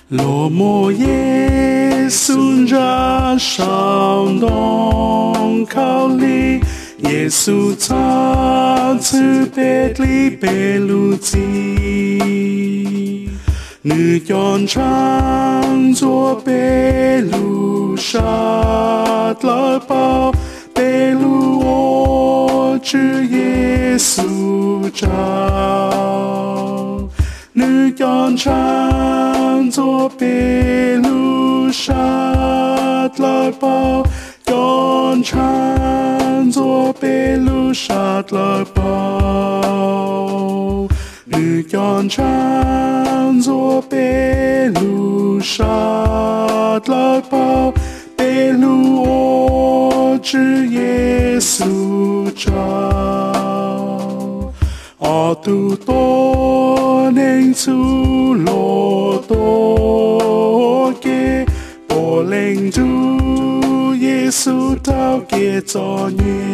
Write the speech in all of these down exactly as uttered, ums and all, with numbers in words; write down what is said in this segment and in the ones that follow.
落寞耶稣热伤痛靠里，耶稣擦此别离被路基，你用长作被路杀了包，被路我只耶稣照，你用长作被路杀了包，用长作被路杀了包，你用长作被路杀了包，被路我只耶稣照，阿杜多能出罗多给波灵主耶稣道给作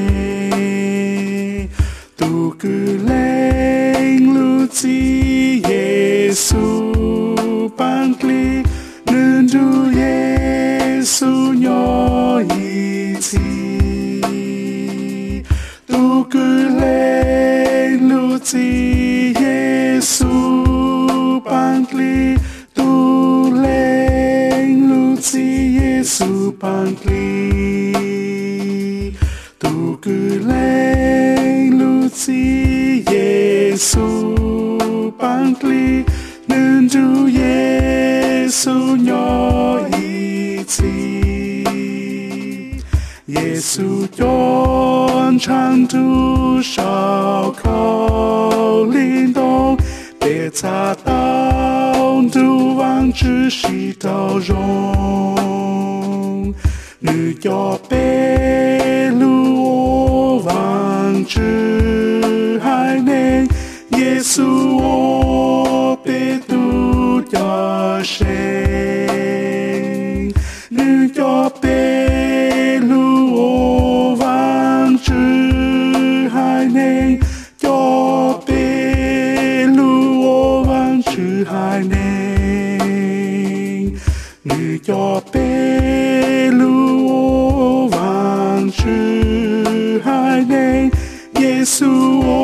孽，杜古灵路基耶稣帮里能主耶稣鸟一起，杜古灵路基耶稣帮里，杜灵路基耶稣帮里，杜古灵路基耶稣帮里，能主耶稣鸟一起，耶稣用长途烧烤灵动，别擦到土王之西道容，你要被路我王之海内，耶稣我被渡要谁，你要被路我王之海内，要被路我王之海内，你要被路我王之海内，耶稣我